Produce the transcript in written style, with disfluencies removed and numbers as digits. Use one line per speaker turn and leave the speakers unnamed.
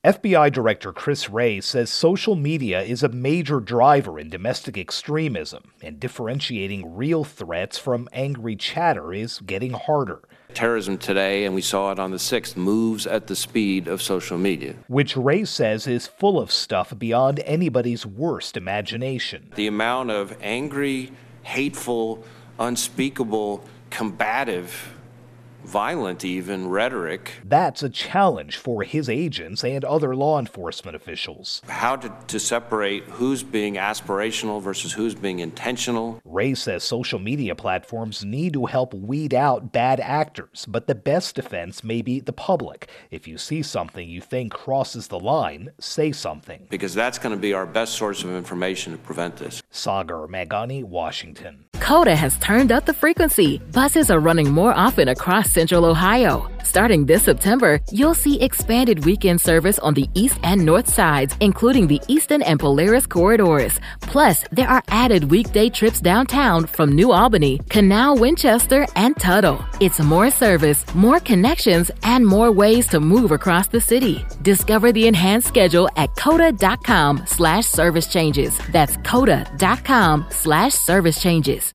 FBI Director Chris Wray says social media is a major driver in domestic extremism, and differentiating real threats from angry chatter is getting harder.
Terrorism today, and we saw it on the 6th, moves at the speed of social media.
Which Wray says is full of stuff beyond anybody's worst imagination.
The amount of angry, hateful, unspeakable, combative, violent even rhetoric.
That's a challenge for his agents and other law enforcement officials.
How to separate who's being aspirational versus who's being intentional.
Wray says social media platforms need to help weed out bad actors, but the best defense may be the public. If you see something you think crosses the line, say something.
Because that's going to be our best source of information to prevent this.
Sagar Meghani, Washington.
Coda has turned up the frequency. Buses are running more often across Central Ohio. Starting this September, you'll see expanded weekend service on the east and north sides, including the Eastern and Polaris corridors. Plus, there are added weekday trips downtown from New Albany, Canal, Winchester, and Tuttle. It's more service, more connections, and more ways to move across the city. Discover the enhanced schedule at coda.com/service changes. That's coda.com/service changes.